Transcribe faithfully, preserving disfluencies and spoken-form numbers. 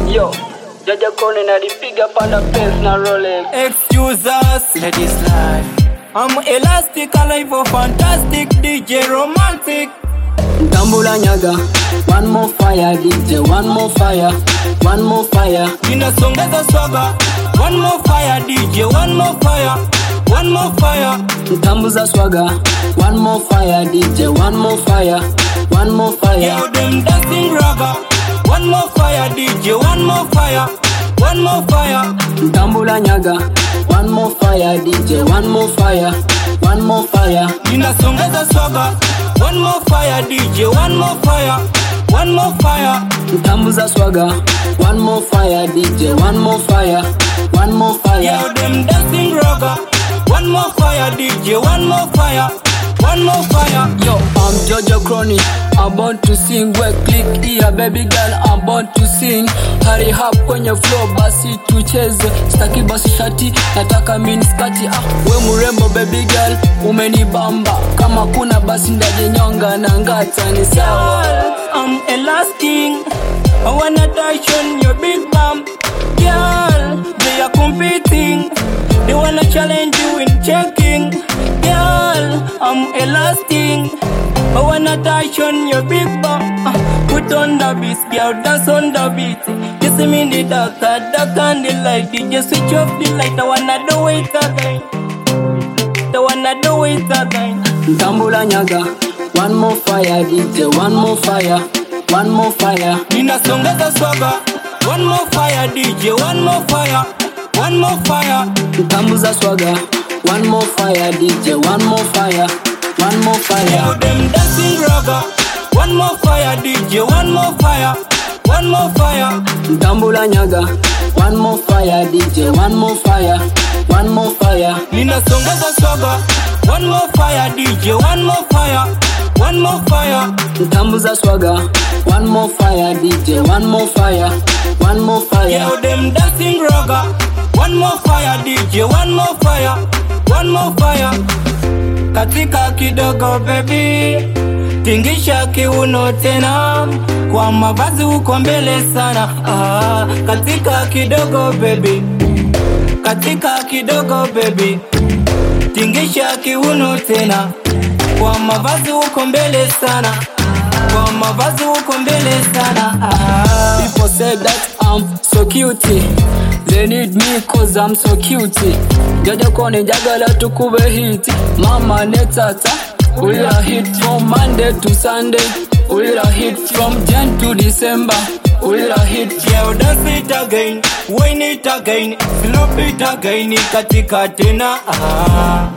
Yo, Jaja Kone na dipiga panda pants na Rolex. Excuse us, ladies life. I'm elastic, alive, oh fantastic, D J romantic. Tambula nyaga, one more fire D J, one more fire, one more fire. Ninasongeza swaga, one more fire D J, one more fire, one more fire. Tambuza swaga, one more fire D J, one more fire, one more fire. Yeah, them dancing raga, one more fire D J, one more fire, one more fire. Tambula nyaga, one more fire D J, one more fire, one more fire. Ninasongeza swaga, one more fire D J, one more fire, one more fire. Tambuza swaga, one more fire D J, one more fire, one more fire. Yeah, them dancing raga, one more fire D J, one more fire, one more fire. Yo, I'm Jojo Crony, I'm born to sing. Well, click here baby girl, I'm born to sing. Hurry up kwenye flow basi tucheze. Staki basi shati, nataka mini skati. Ah, we murembo baby girl, umenibamba. Kama kuna basi ndaje nyonga na ngata ni sawa. I'm elastic, I wanna touch on your big bum. Girl, they are competing, they wanna challenge you in checking. Girl, I'm elastic, I wanna touch on your big bum. Uh, put on the beat, girl, dance on the beat. Kiss me in the dark, dark and the light. D J switch off the light, I wanna do it again. I wanna do it again. Tambula nyaga, one more fire D J, one more fire, one more fire. Ninasongeza swaga, one more fire D J, one more fire, one more fire. Tambuza swaga, one more fire D J, one more fire, one more fire. Yeah, them dancing raga, one more fire D J, one more fire, one more fire. Tambula nyaga, one more fire D J, one more fire, one more fire. Ninasongeza swaga, one more fire D J, one more fire, one more fire. Tambuza swaga, one more fire D J, one more fire, one more fire. Yeah, them dancing raga, one more fire D J, one more fire, one more fire. Katika kidogo baby, tingisha kiuno tena, kwa mavazi uko mbele sana. Ah, katika kidogo baby, katika kidogo baby, tingisha kiuno tena, kwa mavazi uko mbele sana, kwa mavazi uko mbele sana. Ah. People say that I'm so cute, they need me cause I'm so cute. Jaja Kone jagala tukube hit, mama netata. We'll hit from Monday to Sunday, we'll hit from Jan to December, we'll hit. Yeah, dance it again, win it again, slow it again, katika tena. Ah.